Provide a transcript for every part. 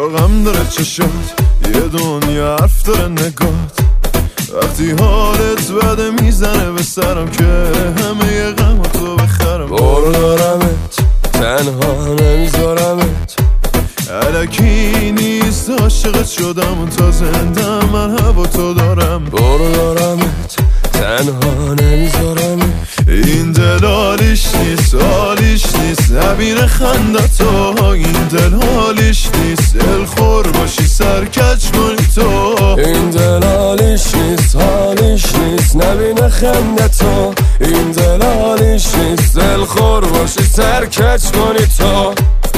غم داره چشات، یه دنیا حرف داره نگات. وقتی حالت بده میزنه به سرم که همه ی غم تو بخرم. برو دارمت تنها نمیذارمت، الکی نیست عاشقت شدم و تا زنده من هوا تو دارم. برو دارمت تنها نمیذارمت، این دل حالیش نیست حالیش نیست نبینه خندتو. این دل حالیش نیست دلخور باشی سرکج کنی تو. این دل حالیش نیست حالیش نیست نبینه خندتو. این دل حالیش نیست دلخور باشی سرکج کنی تو.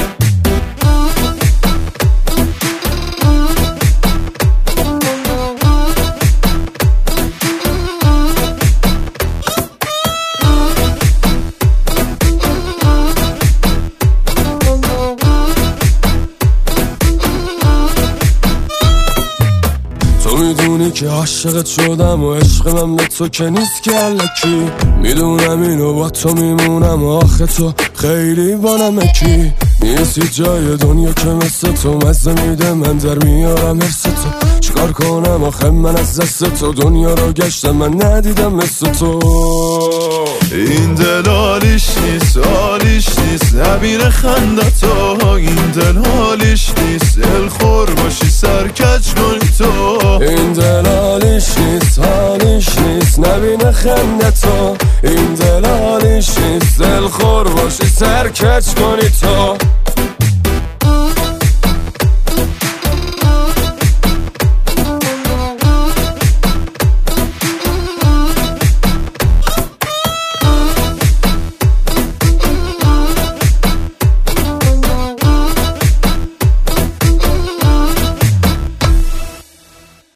میدونی که عاشقت شدم و عشق من به تو که نیست که الکی. میدونم اینو با تو میمونم و آخه تو خیلی با نمکی. نیستی جای دنیا که مثل تو مزه میده من در میارم حرس تو. چیکار کنم آخه من از دست تو دنیا رو گشتم من ندیدم مثل تو. این دل حالیش نیست حالیش نیست نبینه خندتو. این دل حالیش نیست دلخور باشی سرکج کنی تو. این دل حالیش نیست حالیش نیست نبینه خندتو. این دل حالیش نیست دلخور باشی سرکج کنی تو.